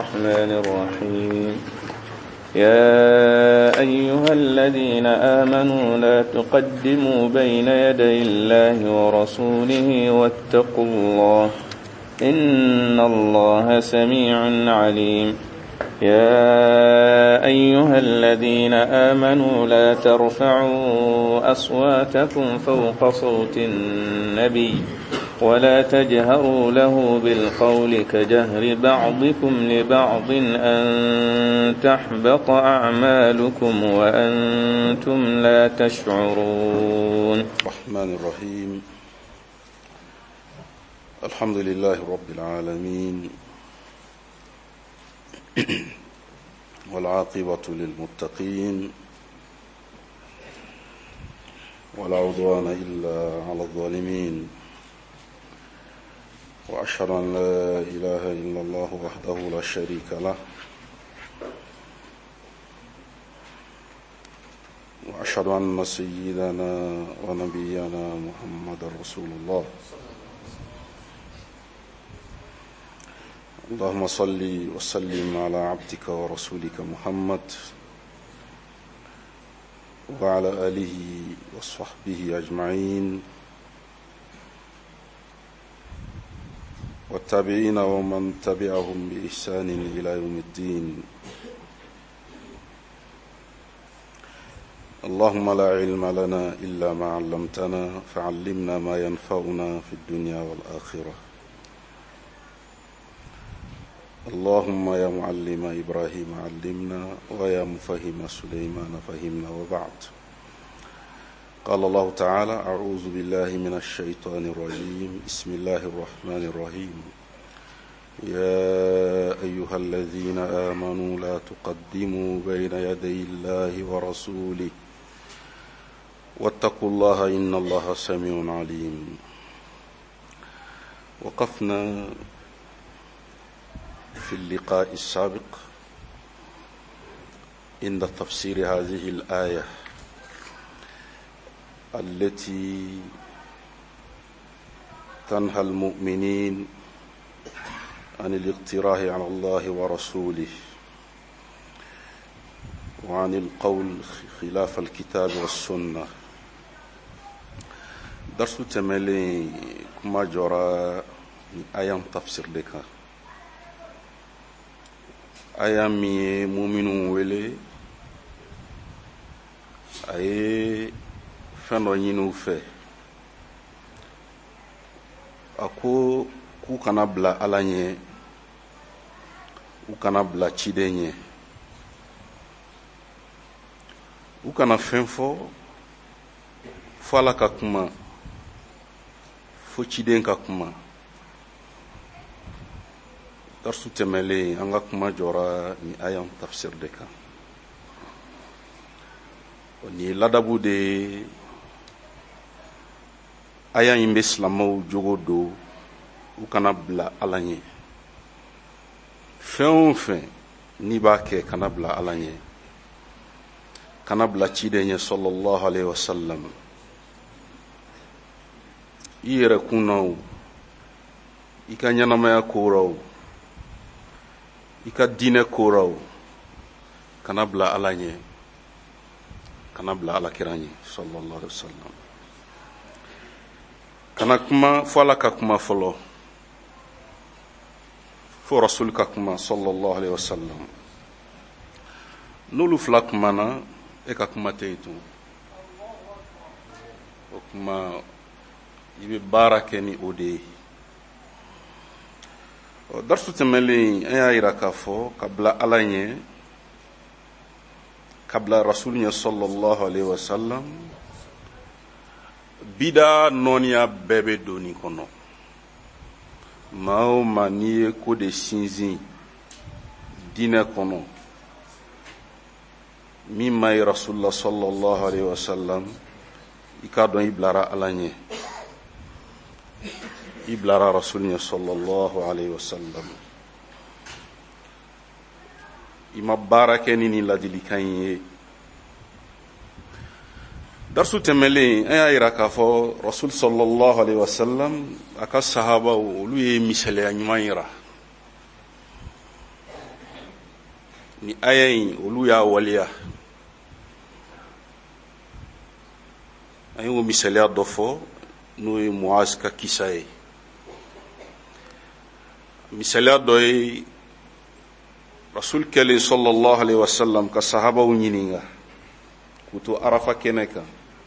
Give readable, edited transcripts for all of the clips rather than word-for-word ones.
الرحمن الرحيم يا أيها الذين آمنوا لا تقدموا بين يدي الله ورسوله واتقوا الله إن الله سميع عليم يا أيها الذين آمنوا لا ترفعوا أصواتكم فوق صوت النبي ولا تجهروا له بالقول كجهر بعضكم لبعض أن تحبط أعمالكم وأنتم لا تشعرون. الرحمن الرحيم الحمد لله رب العالمين والعاقبة للمتقين ولا عدوان إلا على الظالمين وأشهد أن لا إله إلا الله وحده لا شريك له وأشهد أن سيدنا ونبينا محمد رسول الله. اللهم صل وسلم على عبدك ورسولك محمد وعلى آله وصحبه أجمعين والتابعين ومن تبعهم بإحسان إلى يوم الدين. اللهم لا علم لنا إلا ما علمتنا فعلمنا ما ينفعنا في الدنيا والآخرة. اللهم يا معلم إبراهيم علمنا ويا مفهم سليمان فهمنا. وبعد، قال الله تعالى: أعوذ بالله من الشيطان الرجيم بسم الله الرحمن الرحيم يا أيها الذين آمنوا لا تقدموا بين يدي الله ورسوله واتقوا الله إن الله سميع عليم. وقفنا في اللقاء السابق عند تفسير هذه الآية التي تنهى المؤمنين عن الاقتراح على الله ورسوله وعن القول خلاف الكتاب والسنة. درس تملي كما جرى آية تفسير لك آية مي مؤمنون ولي آية fɛndɔ ɲini u fɛ a ko k'u kana bila Ala ɲɛ, u kana bila ciden ɲɛ, u kana fɛn fɔ fo Ala ka kuma, fo ciden ka kuma. Darsu tɛmɛlen an ka kuma jɔra ni ayan tafsir de kan. Ni ladabu de aya in bɛ silamɛw jogo do u kana bila Ala ɲɛ. Fɛn o fɛn n'i b'a kɛ kana bila Ala ɲɛ, kana bila ciden ɲɛ sallallahu alaihi wasallam. I yɛrɛ kunna o, i ka ɲɛnamaya kora o, i ka diinɛ kora o, kana bila Ala ɲɛ, kana bila Alakira ɲɛ sallallahu alaihi wasallam. Kana kuma fo Ala ka kuma fɔlɔ, fo Rasul ka kuma sallallahu alaihi wasallam. N'olu fila kumana, e ka kuma tɛ yen tun. O kuma i bɛ baara kɛ ni o de ye. Darsu tɛmɛlen an y'a yira k'a fɔ ka bila Ala ɲɛ, ka bila Rasul ɲɛ sallallahu alaihi wasallam, bida nɔniya bɛɛ bɛ don nin kɔnɔ. Maa o maa n'i ye ko de sinsin diinɛ kɔnɔ min ma ye Rasulullah sallallahu alaihi wasallam, i k'a dɔn i bilara Ala ɲɛ, i bilara Rasul ɲɛ sallallahu alaihi wasallam. I ma baara kɛ ni nin ladilikan ye. Darsu tɛmɛlen an y'a yira k'a fɔ Rasul sallallahu alaihi wasallam a ka sahabaw olu ye misaliya ɲuman yira. ni ayin olu ya waliya ayin o misaliya dɔ fɔ n'o ye Muaz ka kisa ye misaliya dɔ ye Rasul kɛlen sallallahu alaihi wasallam ka sahabaw ɲininka k'u to Arafa kɛnɛ kan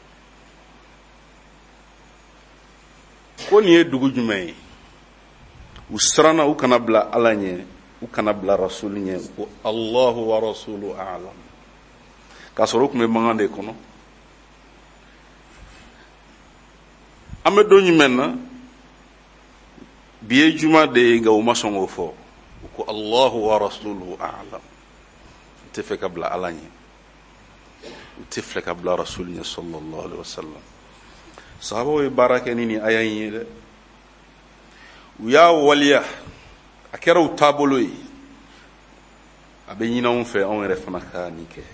ko nin ye dugu jumɛn ye u siranna u kana bila Ala ɲɛ u kana bila Rasul ɲɛ ko Allahu wa rasuluhu a'lam k'a sɔrɔ u tun bɛ mankan de kɔnɔ an bɛ don jumɛn na bi ye juma de ye nka u ma sɔn k'o fɔ ko Allahu wa rasuluhu a'lam u tɛ fɛ ka bila Ala ɲɛ u tɛ fɛ ka bila Rasul ɲɛ sallallahu alaihi wasallam sahabaw ye baara kɛ ni aya in ye dɛ u y'a waliya a kɛra u taabolo ye a bɛ ɲini anw fɛ anw yɛrɛ fana ka nin kɛ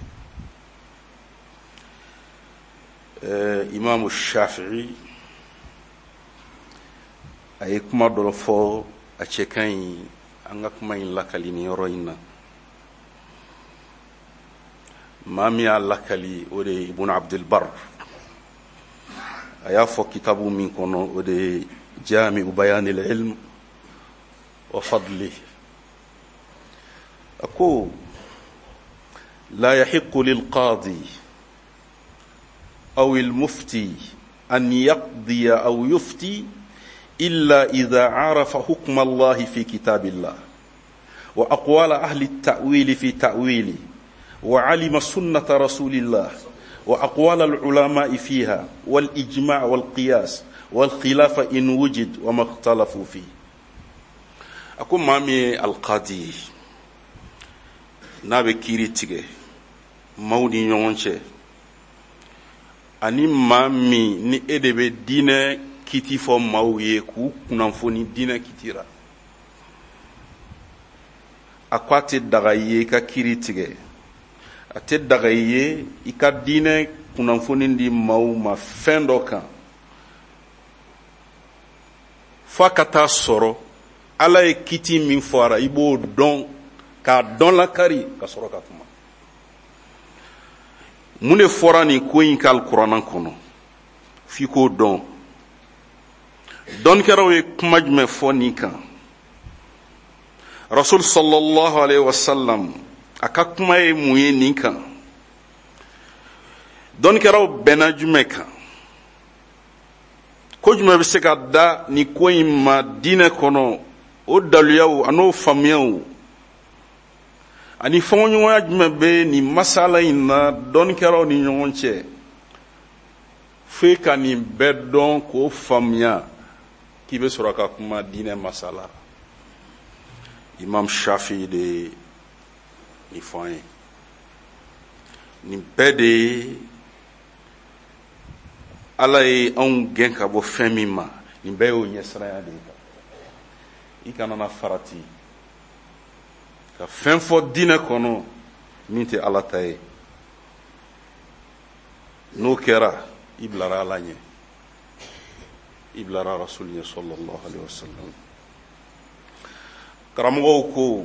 Imam Shafi'i a ye kuma dɔ fɔ a cɛ ka ɲi an ka kuma in lakali ni yɔrɔ in na maa min y'a lakali o de ye Ibn Abdul Barr a y'a fɔ kitabu min kɔnɔ o de ye Jami'u Bayanil Ilm wa Fadlih a ko la yahiqqu lil qadi aw al mufti an yaqdiya aw yufti إلا إذا عرف حكم الله في كتاب الله وأقوال أهل التأويل في تأويله وعلم سنة رسول الله وأقوال العلماء فيها والإجماع والقياس والخلاف إن وجد وما اختلفوا فيه أكون مامي القاضي نابي كيريتيغي مودي نيونشي أني مامي ني إدبي دينه kiti fɔ maaw ye k'u kunnafoni diinɛ kitira a ko a tɛ daga i ye i ka kiri tigɛ a tɛ daga i ye i ka diinɛ kunnafoni di maaw ma fɛn dɔ kan f'a ka taa sɔrɔ Ala ye kiti min fɔra i b'o dɔn k'a dɔn lakari ka sɔrɔ ka kuma mun de fɔra nin ko in ka Alikuranɛ kɔnɔ f'i k'o dɔn dɔnkɛraw ye kuma jumɛn fɔ nin kan Rasul sallallahu alaihi wasallam a ka kuma ye mun ye nin kan dɔnkɛraw bɛnna jumɛn kan ko jumɛn bɛ se ka da nin ko in ma diinɛ kɔnɔ o daluyaw an'o faamuyaw ani fɔɲɔgɔnya jumɛn bɛ nin masala in na dɔnkɛraw ni ɲɔgɔn cɛ f'e ka nin bɛɛ dɔn k'o faamuya k'i bɛ sɔrɔ ka kuma diinɛ masala Imam Shafi'i de ye nin fɔ an ye nin bɛɛ de ye Ala ye anw gɛn ka bɔ fɛn min ma nin bɛɛ y'o ɲɛsiranya de ye i kana na farati ka fɛn fɔ diinɛ kɔnɔ min tɛ Ala ta ye n'o kɛra i bilara Ala ɲɛ i bilara Rasul ɲɛ sallallahu alaihi wasallam karamɔgɔw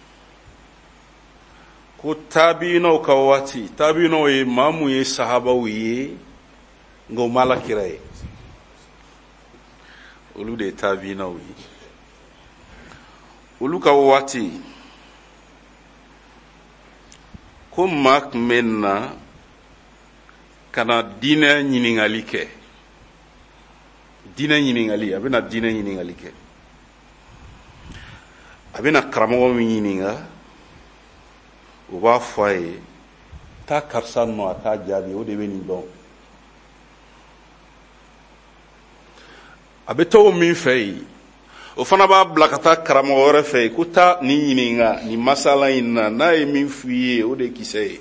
ko tabiinaw ka waati tabiinaw ye maa mun ye sahabaw ye nka u ma Alakira ye olu de ye tabiinaw ye olu ka waati ko maa tun bɛ na ka na diinɛ ɲininkali kɛ diinɛ ɲininkali a bɛna diinɛ ɲininkali kɛ a bɛna karamɔgɔ min ɲininka o b'a fɔ a ye taa karisa nɔ a t'a jaabi o de bɛ nin dɔn a bɛ taa o min fɛ yen o fana b'a bila ka taa karamɔgɔ wɛrɛ fɛ yen ko taa nin ɲininka nin masala in na n'a ye min f'i ye o de ye kisɛ ye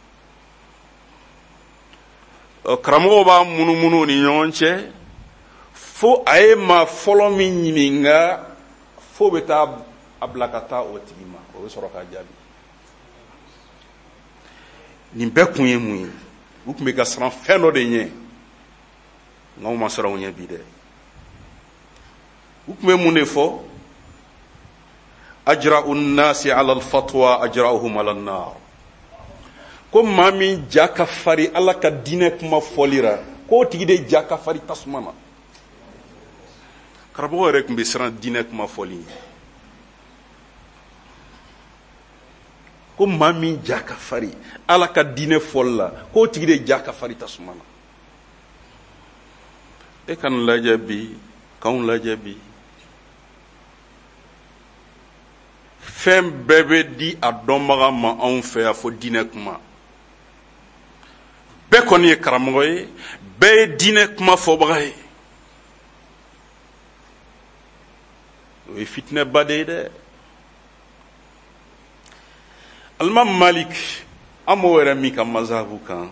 karamɔgɔw b'a munumunu ni ɲɔgɔn cɛ fo a ye maa fɔlɔ min ɲininka fo bɛ taa a bila ka taa o tigi ma o bɛ sɔrɔ k'a jaabi nin bɛɛ kun ye mun ye u tun bɛ ka siran fɛn dɔ de ɲɛ nka u ma siran o ɲɛ bi dɛ u tun bɛ mun de fɔ ajra'u an-nasi 'ala al-fatwa ajra'uhum 'ala an-nar. Ko maa min ja ka fari ala ka diinɛ kuma fɔli ra k'o tigi de ja ka fari tasuma na. Karamɔgɔ yɛrɛ tun bɛ siran diinɛ kuma fɔli ɲɛ. Ko maa min ja ka fari ala ka diinɛ fɔli la k'o tigi de ja ka fari tasuma na. E ka nin lajɛ bi k'anw lajɛ bi fɛn bɛɛ bɛ di a dɔnbaga ma anw fɛ yan fo diinɛ kuma. Bɛɛ kɔni ye karamɔgɔ ye, bɛɛ ye diinɛ kuma fɔbaga ye. O ye fitinɛba de ye dɛ. Alimam Malik an b'o yɛrɛ min ka mazhabu kan.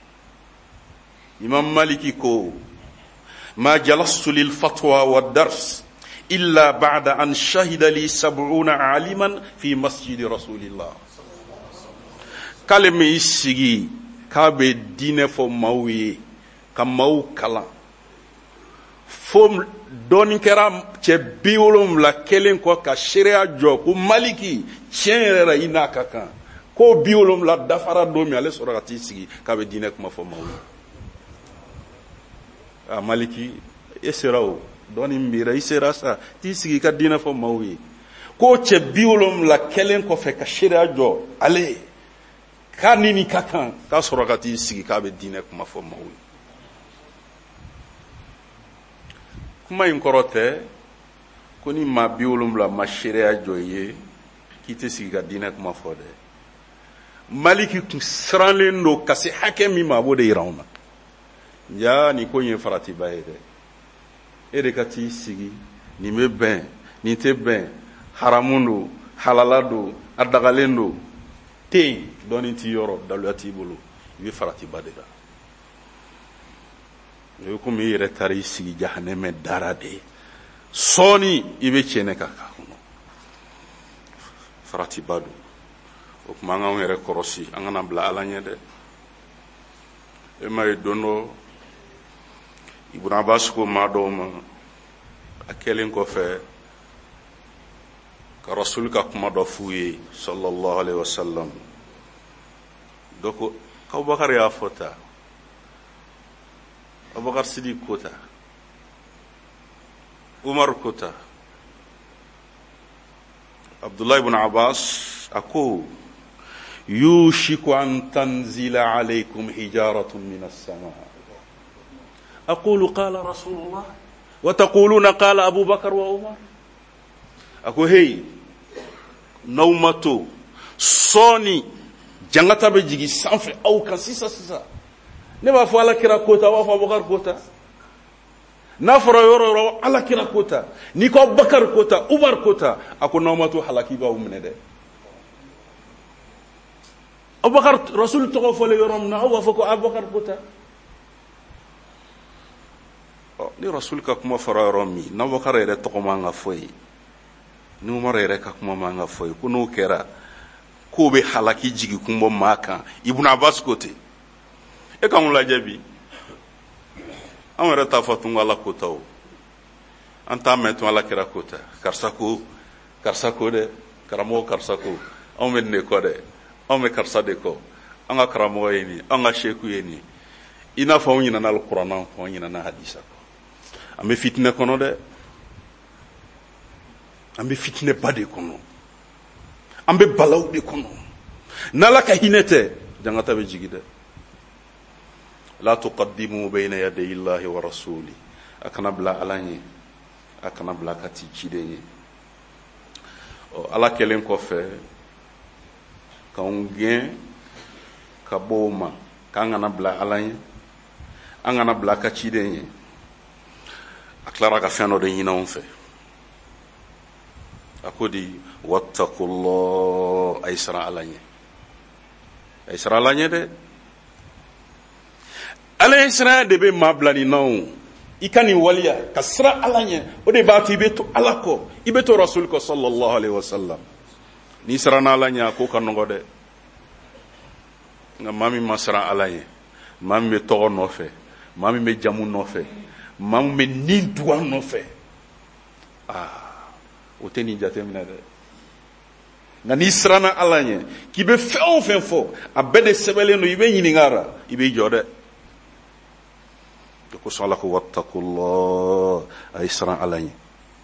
Imam Maliki ko ma jalastu lil fatwa wa dars illa ba'da an shahida li 70 aliman fi masjid rasulillah. K'ale min sigi k'a bɛ diinɛ fɔ maaw ye ka maaw kalan fo dɔɔnin kɛra cɛ 70 kelen kɔ ka seereya jɔ ko Maliki tiɲɛ yɛrɛ la i n'a ka kan ko 70 dafara don min ale sɔrɔ ka t'i sigi k'a bɛ diinɛ kuma fɔ maaw ye. Maliki e sera o dɔɔnin mira i sera sa t'i sigi ka diinɛ fɔ maaw ye ko cɛ 70 kelen kɔfɛ ka seereya jɔ ale k'a ni ka kan k'a sɔrɔ ka t'i sigi k'a bɛ diinɛ kuma fɔ maaw ye. Kuma in kɔrɔ tɛ ko ni maa 70 ma seereya jɔ i ye k'i tɛ sigi ka diinɛ kuma fɔ dɛ. Maliki tun sirannen don ka se hakɛ min ma a b'o de yira anw na. Ja nin ko in ye faratiba ye dɛ. E de ka t'i sigi nin bɛ bɛn nin tɛ bɛn haramu don halala don a dagalen don ten dɔɔnin t'i yɔrɔ daluya t'i bolo i bɛ faratiba de la. O ye komi i yɛrɛ taara i sigi jahanɛmɛ dara de sɔɔni i bɛ tiɲɛ ka k'a kɔnɔ. Faratiba don. O kuma an k'anw yɛrɛ kɔrɔsi an kana bila ala ɲɛ dɛ. E ma ye don dɔ Ibn Abbas ko maa dɔw ma a kɛlen kɔfɛ ka Rasul ka kuma dɔ f'u ye sallallahu alaihi wasallam. Dɔ ko Abubakar y'a fɔ ta, Abubakar Sidiq ko ta, Umar ko ta, Abdullah ibn Abbas a ko yushiku an tanzila alaykum hijaratun min as-sama. أقول قال رسول الله وتقولون قال أبو بكر وعمر. أقول هي نومتو صوني جنغتا بجيجي سانفي أو كسيسا سيسا نبا فوالا كرا كوتا وفا بكر كوتا نفر يورو على كرا كوتا نيكو بكر كوتا عمر كوتا أقول نومتو حلاكي باو من ده أبو بكر رسول تغفل يورمنا أو فكو أبو بكر كوتا. Ni Rasul ka kuma fara yɔrɔ min n'Abubakar yɛrɛ tɔgɔ man ka fɔ ye ni Umar yɛrɛ ka kuma man ka fɔ ye ko n'o kɛra k'o bɛ halaki jigi kun bɔ maa kan Ibn Abbas ko ten. E k'anw lajɛ bi anw yɛrɛ t'a fɔ tun Ala ko ta o an t'a mɛn tun Ala kɛra ko ta karisa ko dɛ karamɔgɔ karisa ko anw bɛ nin de kɔ dɛ anw bɛ karisa de kɔ an ka karamɔgɔ ye nin an ka seku ye nin i n'a fɔ anw ɲinɛna Alikuranɛ kɔ anw ɲinɛna hadisa kɔ. An bɛ fitinɛ kɔnɔ dɛ, an bɛ fitinɛba de kɔnɔ, an bɛ balaw de kɔnɔ. N'Ala ka hinɛ tɛ jangata bɛ jigi dɛ. La tuqaddimu bayna yaday Allahi wa rasuli. A kana bila Ala ɲɛ, a kana bila ka ti ciden ɲɛ. Ala kɛlen kɔfɛ k'anw gɛn ka bɔ o ma k'an kana bila Ala ɲɛ, an kana bila ka ciden ɲɛ. A tilara ka fɛn dɔ de ɲini anw fɛ. A ko di wattaqullah a ye siran Ala ɲɛ. A ye siran Ala ɲɛ dɛ. Ala ye siranya de bɛ maa bila nin na o. I ka nin waliya ka siran Ala ɲɛ o de b'a to i bɛ to Ala kɔ i bɛ to Rasul kɔ sallallahu alaihi wasallam. N'i siranna Ala ɲɛ a ko ka nɔgɔ dɛ. Nka maa min ma siran Ala ɲɛ maa min bɛ tɔgɔ nɔfɛ maa min bɛ jamu nɔfɛ maa min bɛ nin duga nɔfɛ o tɛ nin jateminɛ dɛ. nka n'i siranna ala ɲɛ k'i bɛ fɛn o fɛn fɔ a bɛɛ de sɛbɛnlen don i bɛ ɲininka la i b'i jɔ dɛ. o kosɔn ala ko wattakullah, a ye siran ala ɲɛ.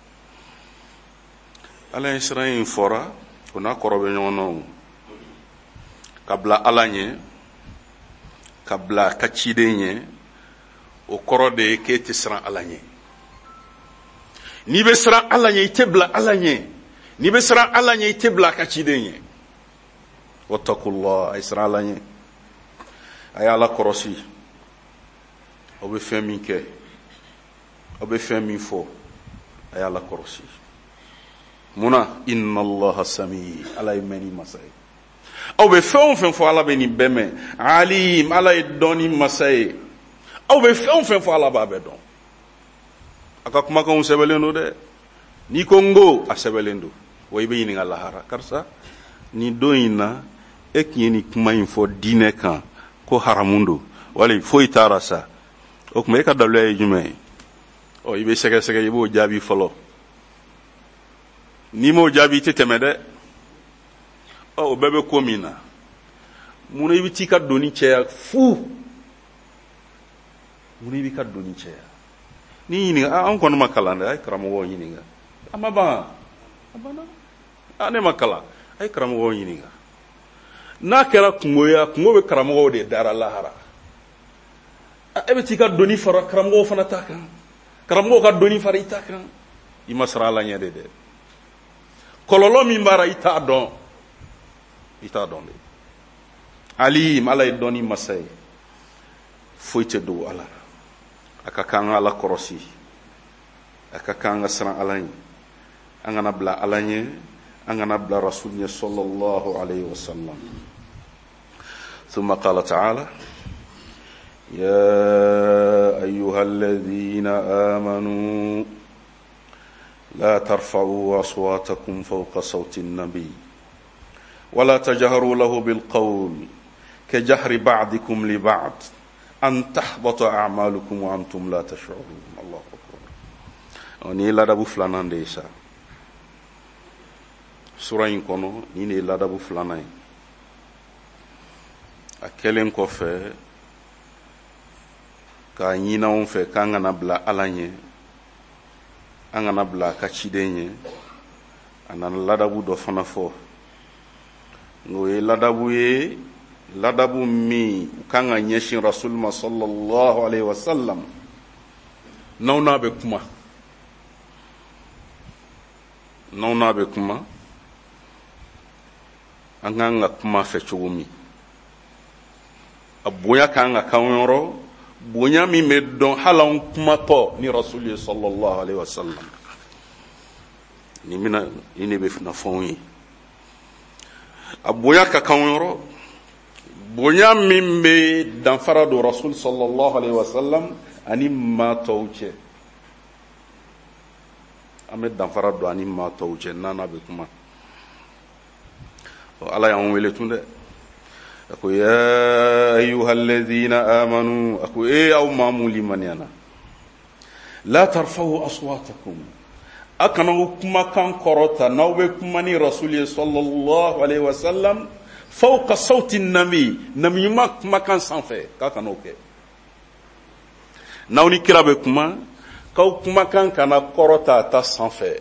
ala ye siran in fɔra o n'a kɔrɔ bɛ ɲɔgɔn na o. ka bila ala ɲɛ ka bila ka ciden ɲɛ o kɔrɔ de ye k'e tɛ siran ala ɲɛ. n'i bɛ siran ala ɲɛ i tɛ bila ala ɲɛ, n'i bɛ siran ala ɲɛ i tɛ bila ka ciden ɲɛ. wattakullah, a ye siran ala ɲɛ, a ye ala kɔrɔsi. aw bɛ fɛn min kɛ, aw bɛ fɛn min fɔ, a ye ala kɔrɔsi. munna? inna allaha sami, ala ye mɛnni masa ye. aw bɛ fɛn o fɛn fɔ ala bɛ nin bɛɛ mɛn. alim, ala ye dɔnni masa ye. aw bɛ fɛn o fɛn fɔ ala b'a bɛɛ dɔn. a ka kumakanw sɛbɛnlen don dɛ. n'i ko n ko, a sɛbɛnlen don. wa i bɛ ɲininka lahara, karisa nin don in na e tun ye nin kuma in fɔ diinɛ kan ko haramu don wali foyi taara sa, o tuma e ka dalilu ye jumɛn ye? i bɛ sɛgɛsɛgɛ, i b'o jaabi fɔlɔ. n'i m'o jaabi i tɛ tɛmɛ dɛ. o bɛɛ bɛ ko min na, munna i bɛ t'i ka doni cɛya fu? munna i b'i ka doni cɛya? n'i ɲininka an kɔni ma kalan dɛ, a ye karamɔgɔw ɲininka. a ma ban, a banna. ne ma kalan, a ye karamɔgɔw ɲininka. n'a kɛra kungo ye, kungo bɛ karamɔgɔw de dara lahara. e bɛ t'i ka doni fara karamɔgɔw fana ta kan, karamɔgɔw ka doni fara i ta kan. i ma siran ala ɲɛ de dɛ. kɔlɔlɔ min b'a la i t'a dɔn, i t'a dɔn de. alim, ala ye dɔnni masa ye, foyi tɛ dogo ala. a ka kan an ka ala kɔrɔsi, a ka kan an ka siran ala ɲɛ, an kana bila ala ɲɛ, an kana bila rasul ɲɛ sallallahu alayhi wa sallam. ثم قال تعالى يا أيها الذين آمنوا لا ترفعوا أصواتكم فوق صوت النبي ولا تجهروا له بالقول كجهر بعضكم لبعض أن تحبط أعمالكم وأنتم لا تشعرون. الله أكبر. ni ladabu filanan de ye sa. sura in kɔnɔ ni ne ye ladabu filanan ye. a kɛlen kɔfɛ k'a ɲini anw fɛ k'an kana bila ala ɲɛ, an kana bila a ka ciden ɲɛ, a nana ladabu dɔ fana fɔ. n'o ye ladabu ye, ladabu min kan ka ɲɛsin rasul ma sallallahu alaihi wa sallam. n'aw n'a bɛ kuma, n'aw n'a bɛ kuma, an kan ka kuma fɛ cogo min. a bonya kan ka k'an yɔrɔ, bonya min bɛ dɔn hali an kumatɔ ni rasul ye sallallahu alaihi wa sallam. ni ne bɛ fɛnw ye. a bonya ka k'an yɔrɔ, bonya min bɛ danfara don rasul sallallahu alaihi wa sallam ani maa tɔw cɛ. an bɛ danfara don ani maa tɔw cɛ n'an n'a bɛ kuma. ala y'an wele tun dɛ. a ko ya ayyuha alladhina amanu, a ko aw maa mun limaniyana, la tarfa'u aswatakum, a kana kumakan kɔrɔta n'aw bɛ kuma ni rasul ye sallallahu alaihi wa sallam fawqa sawti nabi, nabi ɲuman kumakan sanfɛ, k'a kana o kɛ. n'aw ni kira bɛ kuma, k'aw kumakan kana kɔrɔta a ta sanfɛ,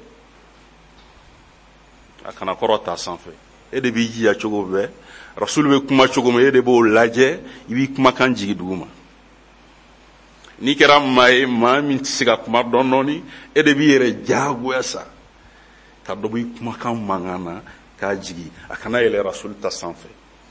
a kana kɔrɔta a sanfɛ. e de b'i jija cogo bɛɛ, rasul bɛ kuma cogo min e de b'o lajɛ, i b'i kumakan jigi dugu ma. n'i kɛra maa ye maa min tɛ se ka kuma dɔɔnin-dɔɔnin, e de b'i yɛrɛ diyagoya sa ka dɔ bɔ i kumakan mankan na k'a jigi, a kana yɛlɛ rasul ta sanfɛ.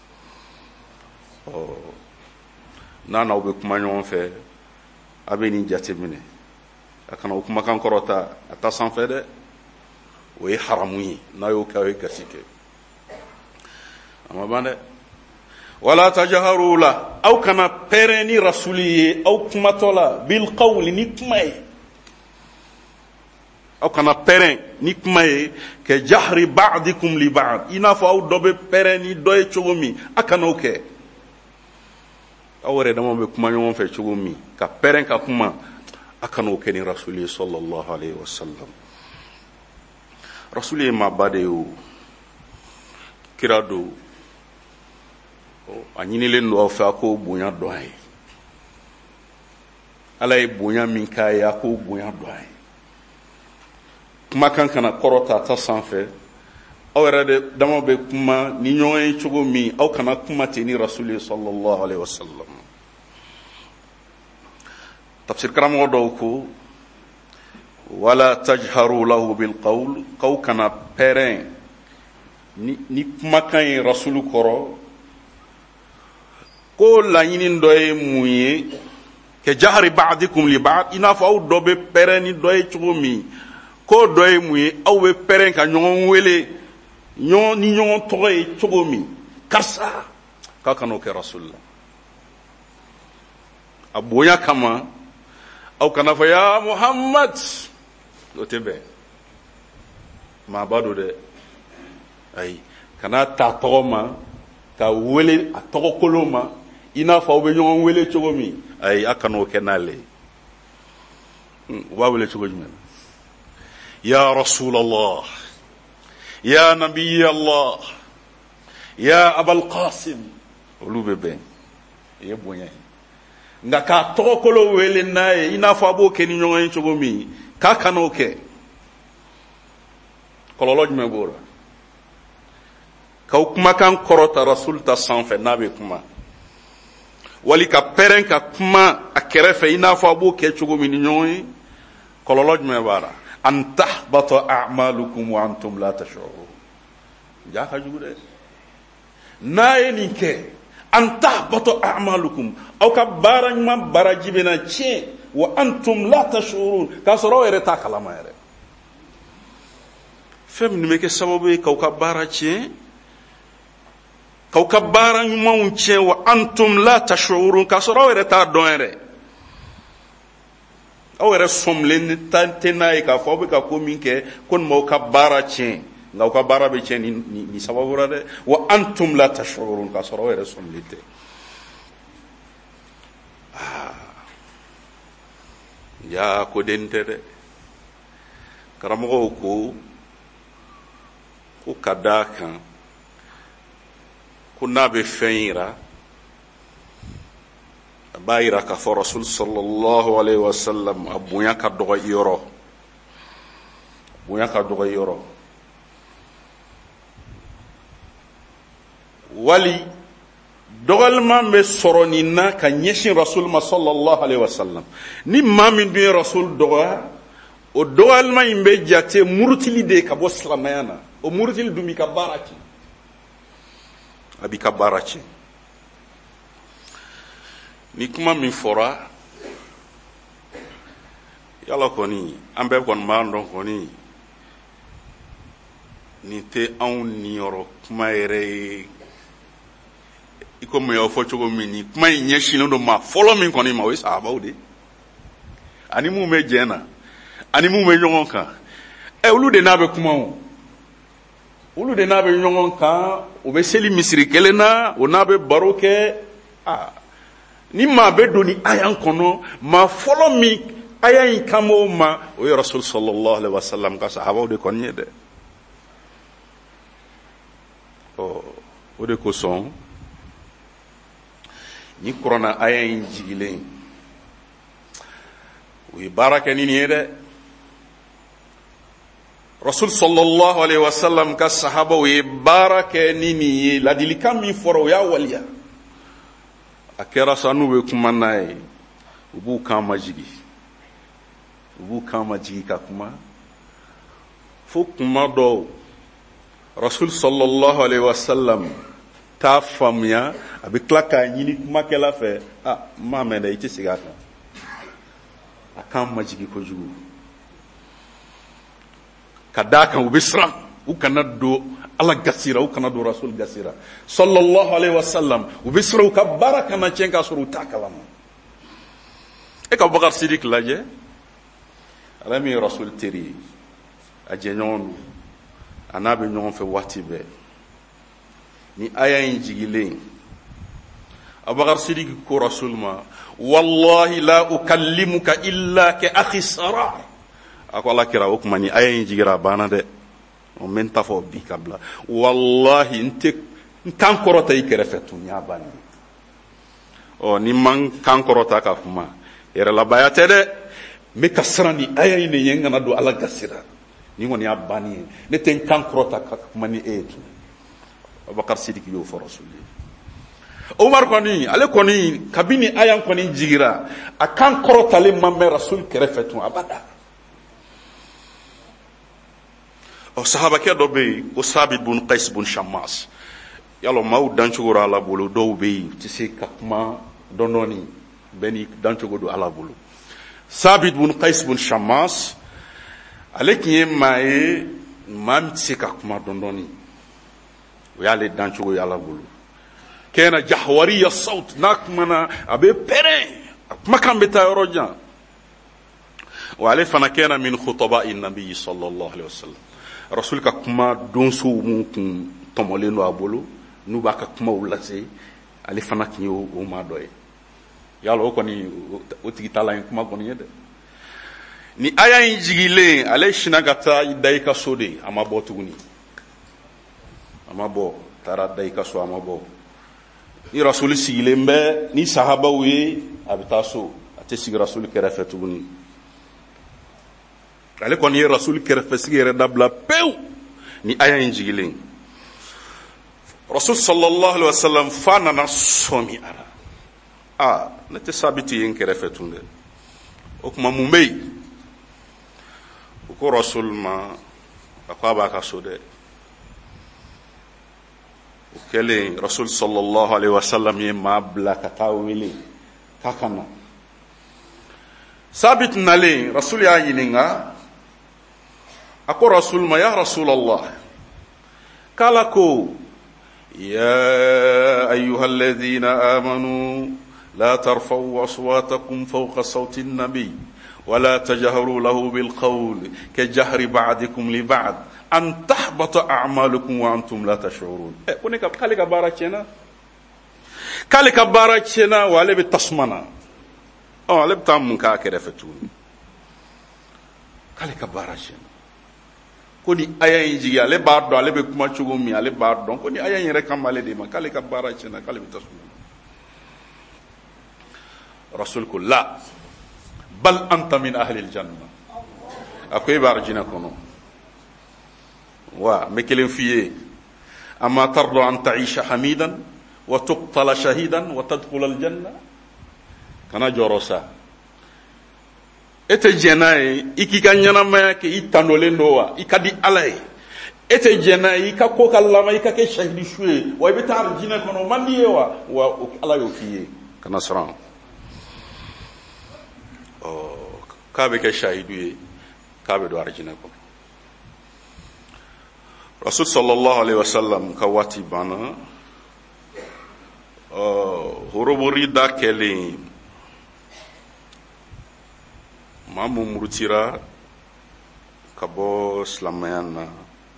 n'a n'aw bɛ kuma ɲɔgɔn fɛ, a bɛ nin jate minɛ, a kana o kumakan kɔrɔta a ta sanfɛ dɛ. o ye haramu ye, n'a y'o kɛ, o ye gasi kɛ. a ma ban dɛ. wala tajaharu la, aw kana pɛrɛn ni rasuli ye aw kumatɔ la bil qawli, ni kuma ye. aw kana pɛrɛn ni kuma ye kɛ jahri ba'dikum li ba'd, i n'a fɔ aw dɔ bɛ pɛrɛn ni dɔ ye cogo min, a kana o kɛ. aw yɛrɛ dama bɛ kuma ɲɔgɔn fɛ cogo min, ka pɛrɛn ka kuma, a kana o kɛ ni rasuli ye sallallahu alaihi wa sallam. rasuli ye maaba de ye o. kira do a ɲinilen do aw fɛ a k'o bonya dɔn a ye ala ye bonya min k'a ye a k'o bonya dɔn a ye kumakan kana kɔrɔta ta sanfɛ aw yɛrɛ de dama bɛ kuma ni ɲɔgɔn ye cogo min aw kana kuma ten ni rasuli ye sallallahu alaihi wasallam tafsir karamɔgɔ dɔw ko wala tajharu lahu bil qawl k'aw kana pɛrɛn ni kumakan ye rasulu kɔrɔ ko laɲini dɔ ye mun ye ke jahari ba'dikum li ba'd i n'a fɔ aw dɔ bɛ pɛrɛn ni dɔ ye cogo min ko dɔ ye mun ye aw bɛ pɛrɛn ka ɲɔgɔn wele ni ɲɔgɔn tɔgɔ ye cogo min karisa k'a kan'o kɛ rasul la a bonya kama aw kana fɔ ya Muhammad o tɛ bɛn maaba do dɛ ayi kana ta tɔgɔ ma ka wele a tɔgɔ kolon ma i n'a fɔ aw bɛ ɲɔgɔn wele cogo min ayi a kan'o kɛ n'ale u b'a wele cogo jumɛn ya Rasulallah ya Nabiyallah ya Abal Qasim olu bɛ bɛn i ye bonya ye nka k'a tɔgɔ kolon wele n'a ye i n'a fɔ a b'o kɛ ni ɲɔgɔn ye cogo min k'a kan'o kɛ kɔlɔlɔ jumɛn b'o la k'aw kumakan kɔrɔta rasul ta sanfɛ n'a bɛ kuma wali ka pɛrɛn ka kuma a kɛrɛfɛ i n'a fɔ a b'o kɛ cogo min ni ɲɔgɔn ye kɔlɔlɔ jumɛn b'a la an tahbata a'malukum wa antum la tash'urun ja ka jugu dɛ n'a ye nin kɛ an tahbata a'malukum aw ka baara ɲuman baraji bɛna tiɲɛ wa antum la tash'urun k'a sɔrɔ aw yɛrɛ t'a kalama yɛrɛ fɛn min bɛ kɛ sababu ye k'aw ka baara tiɲɛ k'aw ka baara ɲumanw tiɲɛ wa antum la tash'urun k'a sɔrɔ aw yɛrɛ t'a dɔn yɛrɛ aw yɛrɛ sɔmilen tɛ n'a ye k'a fɔ aw bɛ ka ko min kɛ ko nin b'aw ka baara tiɲɛ nka aw ka baara bɛ tiɲɛ ni sababu la dɛ wa antum la tash'urun k'a sɔrɔ aw yɛrɛ sɔmilen tɛ ja ko den tɛ dɛ karamɔgɔw ko ka d'a kan ko n'a bɛ fɛn yira a b'a yira k'a fɔ rasul sallallahu alaihi wasallam a bonya ka dɔgɔ i yɔrɔ wali dɔgɔliman bɛ sɔrɔ nin na ka ɲɛsin rasul ma sallallahu alaihi wasallam ni maa min dun ye rasul dɔgɔya o dɔgɔliman in bɛ jate murutili de ka bɔ silamɛya na o murutili dun b'i ka baara tiɲɛ a b'i ka baara tiɲɛ ni kuma min fɔra yala kɔni an bɛɛ kɔni b'an dɔn kɔni nin tɛ anw niyɔrɔ kuma yɛrɛ ye i komi y'aw fɔ cogo min ni kuma in ɲɛsinnen don maa fɔlɔ min kɔni ma o ye sahabaw de ani mun bɛ jɛn na ani mun bɛ ɲɔgɔn kan olu de n'a bɛ kuma o olu de n'a bɛ ɲɔgɔn kan o bɛ seli misiri kelen na o n'a bɛ baro kɛ ni maa bɛ don ni aya kɔnɔ maa fɔlɔ min aya in kama o ma o ye rasul sallallahu alaihi wasallam ka sahabaw de kɔni ye dɛ o de kosɔn ni kuranna aya in jigilen u ye baara kɛ ni nin ye dɛ rasul sallallahu alaihi wasallam ka sahabaw ye baara kɛ ni nin ye ladilikan min fɔra o y'a waliya a kɛra sa n'u bɛ kuma n'a ye u b'u kan majigi ka kuma fo kuma dɔw rasul sallallahu alaihi wasallam t'a faamuya a bɛ tila k'a ɲini kumakɛla fɛ n m'a mɛn dɛ i tɛ segin a kan a kan majigi kojugu ka d'a kan u bɛ siran u kana don ala gasira u kana don rasul gasira sallallahu alaihi wasallam u bɛ siran u ka baara kana tiɲɛ k'a sɔrɔ u t'a kalama e ka Abubakar Sidik lajɛ ala min ye rasul teri ye a jɛɲɔgɔn don a n'a bɛ ɲɔgɔn fɛ waati bɛɛ ni aya in jigilen Abubakar Sidik ko rasul ma wallahi la ukallimuka illa ka akhi sarar a ko ala kira o kuma ni aya in jigira a banna dɛ on menta fo bi kabla wallahi ntan korota ikerefe tunya bani o ni man kan korota ka kuma era la bayate de me kasrani aya ine yenga na do ala gasira ni ngoni abani ne ten kan korota ka kuma ni etu Abubakar Siddiq yo fo rasulillah Omar koni ale koni kabini aya koni jigira akan korota le mamme rasul kerefe tun abada o sahaba ke do be o Sabit bun Qais bun Shammas yalo maw dancugoro ala bolo do be ti se kakma dononi beni dancugodo ala bolo Sabit bun Qais bun Shammas ale kiye maye mam ti se kakma dononi o yale dancugo ala bolo kena jahwariya sawt nakmana abe pere makam beta yoroja wa ale fana kena min khutba'i nabi sallallahu alaihi wasallam rasul ka kuma donso mu kun tomoleno abolo nu ba ka kuma ulase ale fana kinyo o ma doye yalo ko ni o tigi tala kuma ko ni de ni aya injigile ale shinagata idai ka sode amabo tuguni amabo tara dai ka so amabo ni rasul sigile mbe ni sahaba wi abitaso ate sig rasul kerefe tuguni ale ko ni rasul kerefe sigere dabla pew ni aya injigile rasul sallallahu alaihi wasallam fana na somi ara nete sabiti yen kerefe tunde o kuma mumbei ko rasul ma akaba ka sode kele rasul sallallahu alaihi wasallam ye mabla ka tawili kakana sabit nale rasul ya yininga ako rasul ma ya rasulullah kala ko ya ayyuhalladhina amanu la tarfa'u aswatakum fawqa sawti an-nabi wa la tajharu lahu bil qawl kajahri ba'dikum li ba'd an tahbata a'malukum wa antum la tash'urun kone ka kale ka bara chena wale be tasmana ale tam ka kere fetu kale ka bara chena koni aya yiji ale ba do ale be kuma chugo mi ale ba do koni aya yere kamale de ma kale ka bara chena kale be tasmana rasul ko la bal anta min ahli aljanna akoy barjina kono ومكلم فيه أما ترضى أن تعيش حميدا وتقتل شهيدا وتدخل الجنة كان جورسا ete jenae ikikanyana ma ke itanole noa ikadi alai ete jenae ikako kallama ikake shahidi shwe wa bitar jina kono mandiwa wa ala yofiye kana sran kabe ke shahidu kabe do arjina kono rasul sallallahu alaihi wasallam kawati bana horobori da kele mamu murutira kabo slamayana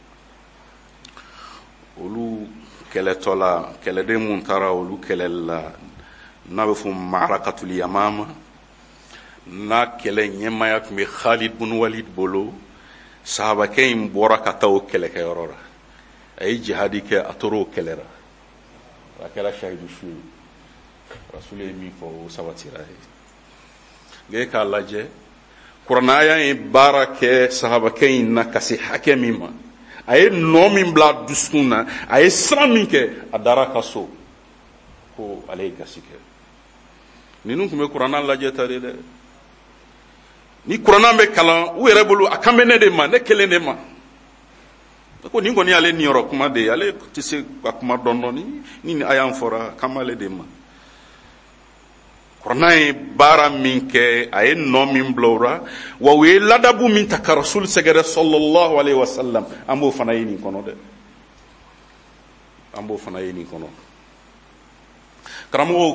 olu kele tola kele de muntara olu kele la nabe fu ma'rakatul yamama na kele nyemaya kumbe Khalid bin Walid bolo sahaba kayim bora kataw kele ke yorora ay jihadi ke atoro kelera akela shahidu shu rasul mi ko sawatira ge ka laje qur'ana ya barake sahaba kayim na kasi hakemima ay nomin bla dusuna ay saminke adara kaso ko alay kasike ninun kuma qur'ana laje tare de ni qur'ana be kala u yere bulu akamene de ma ne kele de ma ko ni ngoni ale ni ro kuma de ale tise kuma donnoni ni ayam fora kamale de ma qur'ana e bara minke ay no min blora wa we ladabu min ta rasul segere sallallahu alaihi wasallam ambo fana yini kono de ambo fana yini kono karamo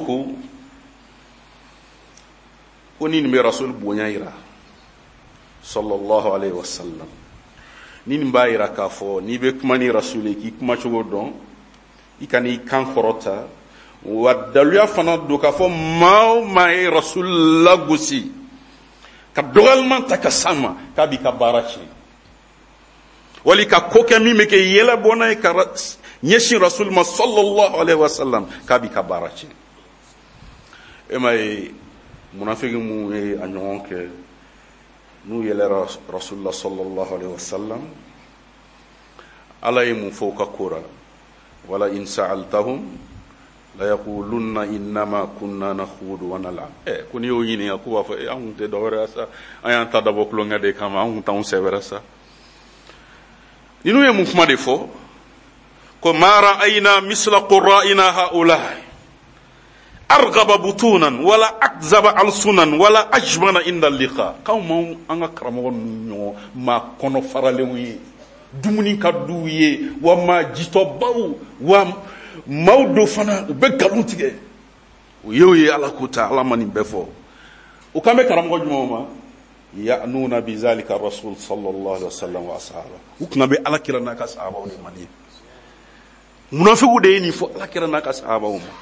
ko ni me rasul bonya ira sallallahu alaihi wasallam ni mbaira kafo ni be kuma ni rasuli ki kuma chugo don ikani kan korota wadalu ya fana do kafo mai rasul lagusi ka dogal man takasama ka bi ka barachi wali ka ko kɛ min bɛ kɛ yɛlɛ bɔnna ye ka ɲɛsin rasul ma sallallahu alaihi wasallam k'a bi ka baara tiɲɛ. E ma ye munafiki mun ye a ɲɔgɔn kɛ n'u yɛlɛra rasulullah sallallahu alaihi wasallam, ala ye mun fɔ ka kora, wala in sa'altahum la yaqulunna innama kunna nakhudu wa nal'ab. Ko ni y'o ɲininka ko b'a fɔ an tun tɛ dɔwɛrɛ sa, an y'an ta dabɔ tulonkɛ de kama, an tun t'anw sɛbɛrɛ sa. Ninnu ye mun kuma de fɔ ko ma ra'ayna misla qurra'ina ha'ula'i arghaba butunan wala akzaba alsunan wala ajmana inda liqa. K'anw ma an ka karamɔgɔ ninnu ɲɔgɔn maa kɔnɔ faralenw ye, dumuni ka d'u ye, wa maa jitɔbaw, wa maaw do fana u bɛ nkalon tigɛ. O y'o ye ala ko ta, ala ma nin bɛɛ fɔ. O kan bɛ karamɔgɔ jumɛnw ma? ya'nuna bi zalika rasul sallallahu alaihi wasallam wa ashaba. U kun bɛ ala kira n'a ka sahabaw de man ye. Munafiqu de ye nin fɔ ala kira n'a ka sahabaw ma.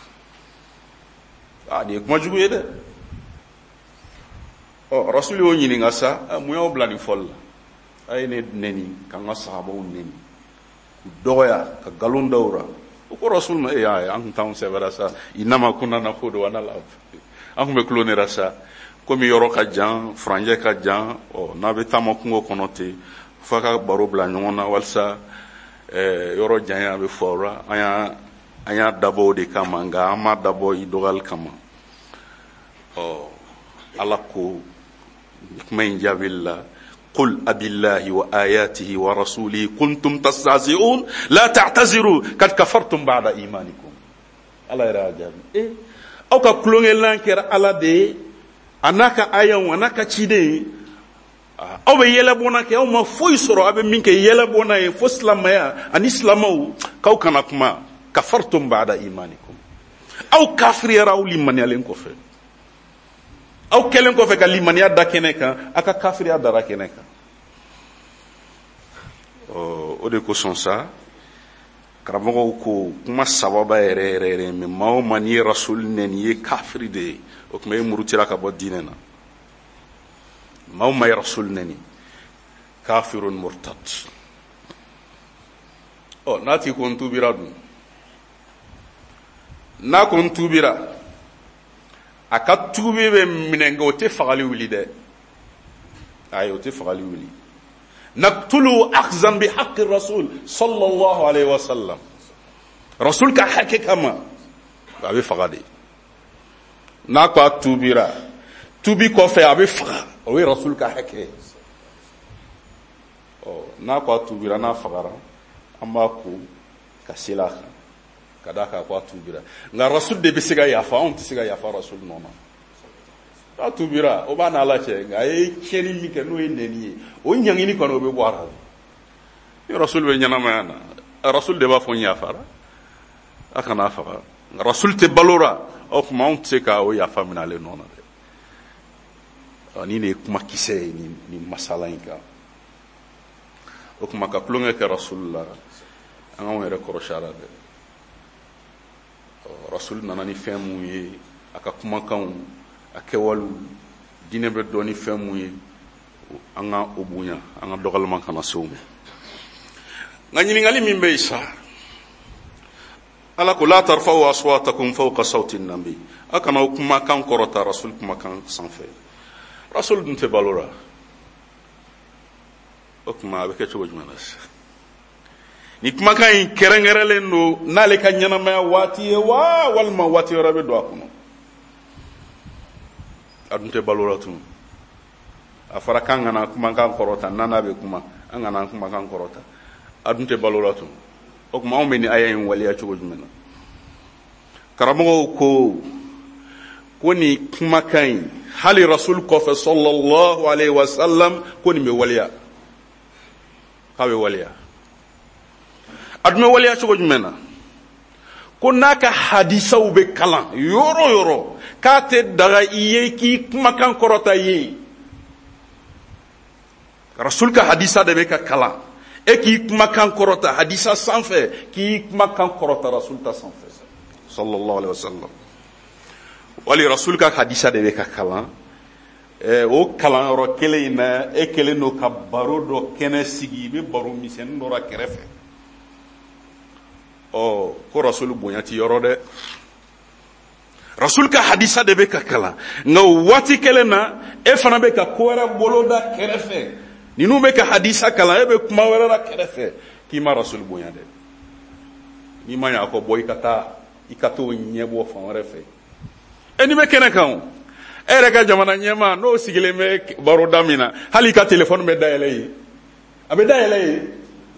Nin ye kuma jugu ye dɛ. Rasul y'o ɲininka sa, mun y'aw bila nin fɔli la? A ye ne neni k'an ka sahabaw neni k'u dɔgɔya ka nkalon da u la. O ko rasul ma an tun t'anw sɛbɛra sa, innama kunna nakhudu wa nal'ab. An tun bɛ kulonnera sa, komi yɔrɔ ka jan, furancɛ ka jan, n'a bɛ taama kungo kɔnɔ ten f'a ka baro bila ɲɔgɔn na walasa yɔrɔ janya bɛ fɔ o la. An y'a dabɔ o de kama, nka an ma dabɔ i dɔgɔyali kama. Ala ko kuma in jaabili la, qul abillahi wa ayatihi wa rasulihi kuntum tastahzi'un la ta'taziru kad kafartum ba'da imanikum. Ala yɛrɛ y'a jaabi. Aw ka kulonkɛlan kɛra ala de ye, a n'a ka ayanw, a n'a ka ciden. Aw bɛ yɛlɛbɔnna kɛ, aw ma foyi sɔrɔ, aw bɛ min kɛ yɛlɛbɔnna ye fo silamɛya ani silamɛw, k'aw kana kuma kafartum ba'da imanikum. Aw kafiriyara aw limaniyalen kɔfɛ. Aw kɛlen kɔfɛ ka limaniya da kɛnɛ kan, aw ka kafiriya dara kɛnɛ kan. O de kosɔn sa, karamɔgɔw ko kuma sababa yɛrɛ yɛrɛ mais maa o maa n'i ye rasul nɛni, i ye kafiri de ye. O tuma e murutira ka bɔ diinɛ na. Maa o maa ye rasul nɛni, kafirun murtad. N'a t'i ko n tubira dun? N'a ko n tubira, a ka tubi bɛ minɛ nka o tɛ fagali wuli dɛ. Ayi, o tɛ fagali wuli. Naqtulu akhzan bi haqqi rasul sallallahu alaihi wasallam. Rasul ka hakɛ kama, a bɛ faga de. N'a ko a tubira, tubi kɔfɛ a bɛ faga, o ye rasul ka hakɛ. N'a ko a tubira, n'a fagara, an b'a ko ka seli a kan. Ka d'a kan ko a tubira. Nka rasul de bɛ se ka yafa, anw tɛ se ka yafa rasul nɔ ma. A tubira, o b'a n'ala cɛ, nka a ye tiɲɛni min kɛ n'o ye nɛni ye, o ɲangini kɔni o bɛ bɔ a la. Ni rasul bɛ ɲɛnamaya na, rasul de b'a fɔ n yafara, a kana faga. Nka rasul tɛ balo la, o tuma anw tɛ se ka o yafa minɛ ale nɔ na dɛ. Ni de ye kuma kisɛ ye nin masala in kan. O tuma ka tulonkɛ kɛ rasul la, an k'anw yɛrɛ kɔrɔsi a la dɛ. Rasul nana ni fɛn mun ye, a ka kumakanw, a kɛwalew, diinɛ bɛ dɔn ni fɛn mun ye, an ka o bonya, an ka dɔgɔlima kana se o ma. Nka ɲininkali min bɛ yen sa, ala ko la tarfa'u aswatakum fawqa sawti an-nabi. A kana o kumakan kɔrɔta rasul kumakan sanfɛ. Rasul dun tɛ balo la. O tuma a bɛ kɛ cogo jumɛn na sisan? Ni kumakan in kɛrɛnkɛrɛnlen don n'ale ka ɲɛnamaya waati ye wa walima waati wɛrɛ bɛ don a kɔnɔ. A dun tɛ balo la tun. A fɔra k'an kana kumakan kɔrɔta, n'a bɛ kuma, an kana kumakan kɔrɔta. A dun tɛ balo la tun. O tuma anw bɛ ni aya in waleya cogo jumɛn na? Karamɔgɔw ko ni kumakan in hali rasul kɔfɛ sallallahu alaihi wasallam ko nin bɛ waleya. K'a bɛ waleya. A dun bɛ waleya cogo jumɛn na? Ko n'a ka hadisaw bɛ kalan yɔrɔ o yɔrɔ, k'a tɛ daga i ye k'i kumakan kɔrɔta i ye. Rasul ka hadisa de bɛ ka kalan. E k'i kumakan kɔrɔta hadisa sanfɛ, k'i kumakan kɔrɔta rasul ta sanfɛ. Sallallahu alaihi wasallam. Wali rasul ka hadisa de bɛ ka kalan. o kalanyɔrɔ kelen in na e kelen do ka baro dɔ kɛnɛ sigi I bɛ baro misɛnnin dɔ la kɛrɛfɛ ko rasul bonya ti yɔrɔ dɛ rasul ka hadisa de bɛ ka kalan nka waati kelen na e fana bɛ ka ko wɛrɛ boloda kɛrɛfɛ ninnu bɛ ka hadisa kalan e bɛ kuma wɛrɛ la kɛrɛfɛ k'i ma rasul bonya dɛ n'i ma ɲɛ a kɔ bɔ I ka t'o ɲɛbɔ fan wɛrɛ fɛ nin bɛ kɛnɛ kan o e yɛrɛ ka jamana ɲɛmaa n'o sigilen bɛ baroda min na hali I ka téléphone bɛ dayɛlɛ yen a bɛ dayɛlɛ yen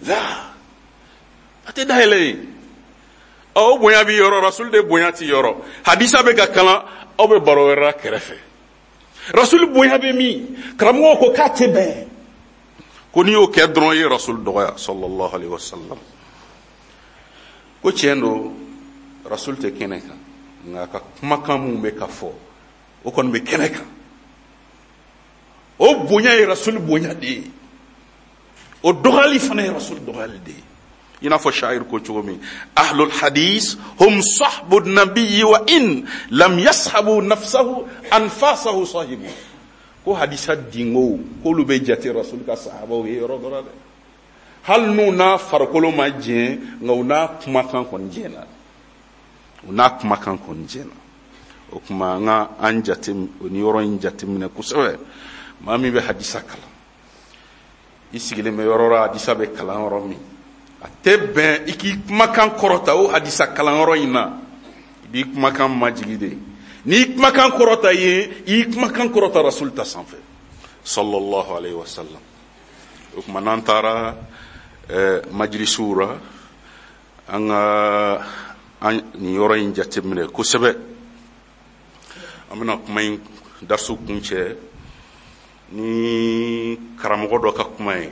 a tɛ dayɛlɛ yen o bonya b'i yɔrɔ rasul de bonya t'i yɔrɔ hadisa bɛ ka kalan aw bɛ baro wɛrɛ la kɛrɛfɛ rasul bonya bɛ min karamɔgɔ ko k'a tɛ bɛn ko n'i y'o kɛ dɔrɔn I ye rasul dɔgɔya sallallahu alaihi wasallam ko tiɲɛ don rasul tɛ kɛnɛ kan nka a ka kumakan mun bɛ ka fɔ o kɔni bɛ kɛnɛ kan o bonya ye rasul bonya de ye o dɔgɔyali fana ye rasul dɔgɔyali de ye I n'a fɔ shair ko cogo min ahlul hadis hum sahbu nabiyyi wa in lam yashabu nafsahu anfasahu sahibu ko hadisa dingo k'olu bɛ jate rasul ka sahabaw ye yɔrɔ dɔ la dɛ hali n'u n'a farikolo ma jɛn nka u n'a kumakan kɔni jɛnna u n'a kumakan kɔni jɛnna o kuma an ka an jate o ni yɔrɔ in jate minɛ kosɛbɛ maa min bɛ hadisa kalan I sigilen bɛ yɔrɔ la hadisa bɛ kalan yɔrɔ min a tɛ bɛn I k'i kumakan kɔrɔta o hadisa kalanyɔrɔ in na I b'i kumakan majigi de n'i kumakan kɔrɔta yen I y'i kumakan kɔrɔta rasul ta sanfɛ sallallahu alaihi wasallam o kuma n'an taara majlisiw la an ka nin yɔrɔ in jate minɛ kosɛbɛ an bɛna kuma in darsu kun cɛ ni karamɔgɔ dɔ ka kuma ye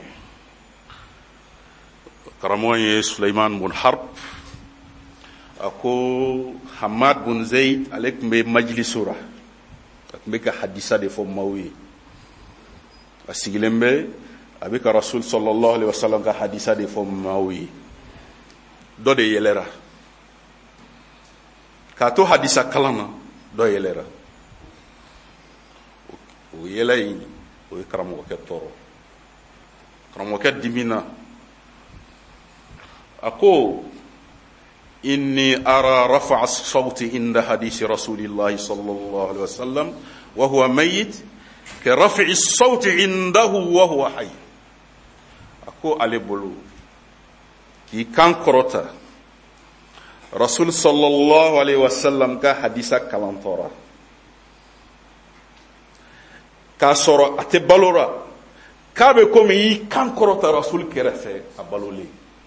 karamɔgɔ ye Sulaiman bun Harb a ko Hamad bun Zayd ale tun bɛ majliso la a tun bɛ ka hadisa de fɔ maaw ye a sigilen bɛ a bɛ ka rasul sallallahu alaihi wasallam ka hadisa de fɔ maaw ye dɔ de yɛlɛra k'a to hadisa kalan na dɔ yɛlɛra o yɛlɛ in o ye karamɔgɔkɛ tɔɔrɔ karamɔgɔkɛ dimina a ko inni ara rafa'a sawti inda hadisi rasulillahi sallallahu alaihi wasallam wa huwa mayyit ka rafi'i sawti indahu wa huwa hayy a ko ale bolo k'i kan kɔrɔta rasul sallallahu alaihi wasallam ka hadisa kalantɔra k'a sɔrɔ a tɛ balora k'a bɛ komi y'i kan kɔrɔta rasul kɛrɛfɛ a balolen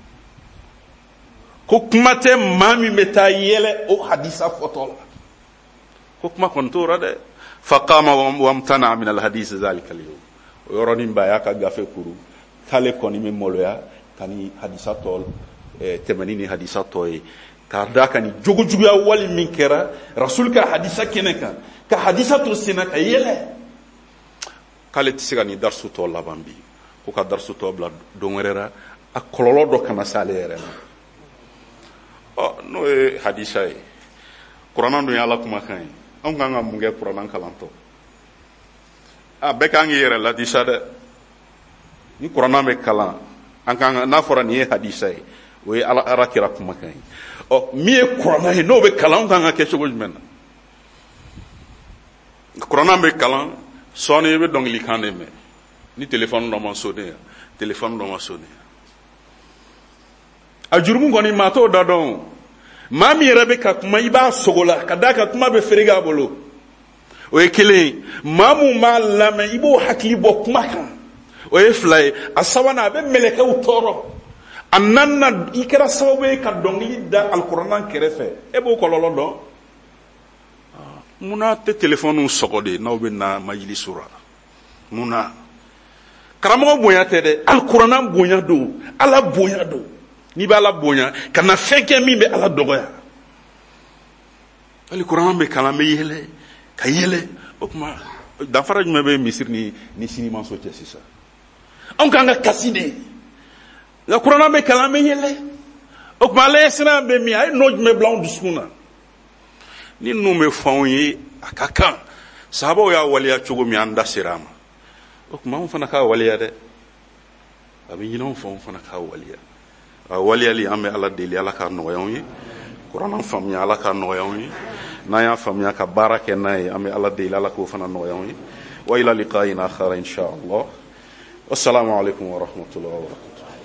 ko kuma tɛ maa min bɛ taa yɛlɛ o hadisa fɔtɔ la ko kuma kɔni t'o la dɛ faqama wamtana min alhadis zalika alyawm o yɔrɔnin bɛɛ a y'a ka gafe kuru k'ale kɔni bɛ maloya ka ni hadisa tɔ tɛmɛni ni hadisa tɔ ye k'a da ka ni jogojuguya wali min kɛra rasul ka hadisa kɛnɛ kan ka hadisa to senna ka yɛlɛ k'ale tɛ se ka ni darsu tɔ laban bi ko ka darsu tɔ bila don wɛrɛ la a kɔlɔlɔ dɔ kana se ale yɛrɛ ma n'o ye hadisa ye kuranɛ dun ye Ala kumakan ye anw kan ka mun kɛ kuranɛ kalantɔ bɛɛ kan k'i yɛrɛ ladisa dɛ ni kuranɛ bɛ kalan an kan ka n'a fɔra nin ye hadisa ye o ye Ala kira kumakan ye min ye kuranɛ ye n'o bɛ kalan anw kan ka kɛ cogo jumɛn na kuranɛ bɛ kalan sɔɔni i bɛ dɔnkilikan de mɛn ni téléphone dɔ ma sonné yan téléphone dɔ ma sonné a jurumu kɔni maa t'o da dɔn maa min yɛrɛ bɛ ka kuma I b'a sogo la ka d'a kan kuma bɛ ferege a bolo o ye kelen ye maa mun b'a lamɛn I b'o hakili bɔ kuma kan o ye fila ye a sabanan a bɛ mɛlɛkɛw tɔɔrɔ a naaninan I kɛra sababu ye ka dɔnkili da alikuranɛ kɛrɛfɛ e b'o kɔlɔlɔ dɔn munna tɛ téléphone sɔgɔ de n'aw bɛ na majlisu la munna karamɔgɔ bonya tɛ dɛ alikuranɛ bonya don Ala bonya don n'i bɛ Ala bonya ka na fɛn kɛ min bɛ Ala dɔgɔya hali kuranɛ bɛ kalan bɛ yɛlɛ ka yɛlɛ o tuma danfara jumɛn bɛ misiri ni sinimaso cɛ sisan anw k'an ka kasi de nka kuranɛ bɛ kalan bɛ yɛlɛ o tuma ale siran bɛ min a ye nɔ jumɛn bila anw dusukun na ni ninnu bɛ fɔ anw ye a ka kan sahabaw y'a waliya cogo min an da sera ma o kuma anw fana k'a waliya dɛ a bɛ ɲinanw fɛ anw fana k'a waliya a waliyali an bɛ ala deli ala k'a nɔgɔya anw ye kuranɛ faamuya ala k'a nɔgɔya anw ye n'an y'a faamuya ka baara kɛ n'a ye an bɛ ala deli ala k'o fana nɔgɔya anw ye wa ila liqa'in akhar insha Allah wassalamu alaikum wa rahmatullahi wa barakatuh